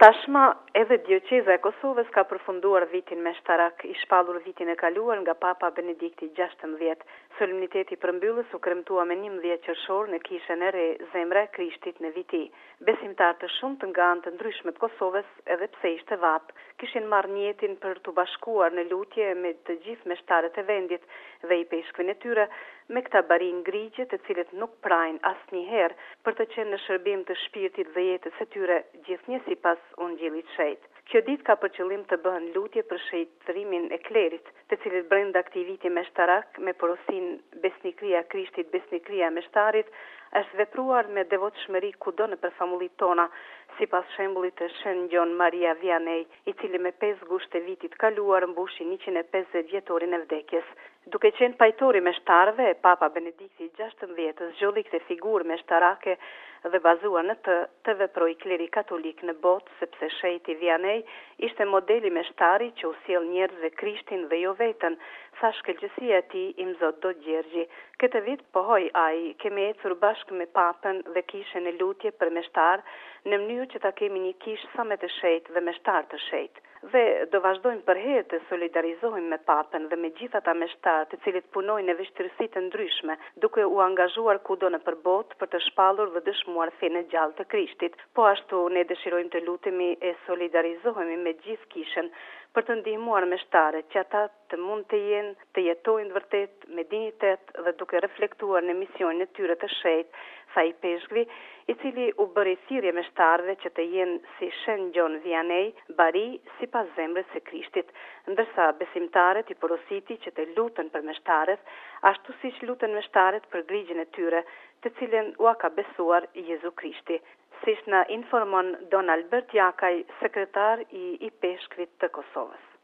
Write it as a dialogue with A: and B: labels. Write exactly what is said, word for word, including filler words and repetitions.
A: Tashma edhe Dioqeza e Kosovës ka përfunduar vitin meshtarak, i shpallur vitin e kaluar nga Papa Benedikti gjashtëmbëdhjetë. Solemniteti përmbyllës u kremtua me njëmbëdhjetë qershor në kishën e re Zemra e Krishtit në Viti. Besimtarë të shumtë nga anë të ndryshme të Kosovës, edhe pse ishte vap, kishin marrë mjetin për të bashkuar në lutje me të gjithë meshtarët e vendit dhe i peshkve në tyre, me këta bari ngrigje të cilët nuk prajnë asnjëherë për të qenë në shërbim të shpirtit dhe jetës së tyre, gjithnjë sipas Ungjillit Shejt. Kjo ditë ka për qëllim të bëhen lutje për shëjtërimin e klerit, të cilët brenda këtij viti meshtarak me porosinë Besnikëria e Krishtit, Besnikëria e meshtarit, është vepruar me devotshmëri kudo nëpër famullitë tona, sipas shembullit të Shën Gjon Maria Vianney, i cili me pesë gusht e vitit kaluar mbushi njëqind e pesëdhjetë vjetorin e vdekjes. Duke qenë pajtori meshtarëve, Papa Benedikti gjashtëmbëdhjetë zgjolli këtë figurë meshtarake dhe bazuar në të të veproi kleri katolik në botë, sepse shejti Vianney ishte modeli meshtari që u sjell njerëzve Krishtin dhe jo veten, sa shkëlqësia e tij i mzot do Gjergji. Këtë vit pohoi ai, kemi ecur bashkë me papën dhe kishën e lutje për meshtar, në mënyrë që ta kemi një kishë sa më të shenjtë dhe meshtar të shenjtë. Dhe do vazhdojmë përherë të solidarizohemi me papën dhe me gjithë ata meshtarë të cilët punojnë në vështirësi të ndryshme, duke u angazhuar kudo nëpër botë për të shpallur dhe dëshmuar fenë e gjallë të Krishtit. Po ashtu ne dëshirojmë të lutemi e solidarizohemi me gjithë kishën për të ndihmuar meshtarët që ata të mund të jenë, të jetojnë vërtet me dinitet dhe duke reflektuar në misionin e tyre të shenjtë, sa i peshkvi, i cili u bëri thirrje meshtarëve që të jenë si Shën Gjon Vianney, bari sipas zemrës së Krishtit, ndërsa besimtarët i porositi që të luten për meshtarët, ashtu siç luten meshtarët për grigjen e tyre, të cilën ua ka besuar Jezu Krishti, siç na informon Don Albert Jakaj, sekretar i i peshkvit të Kosovës.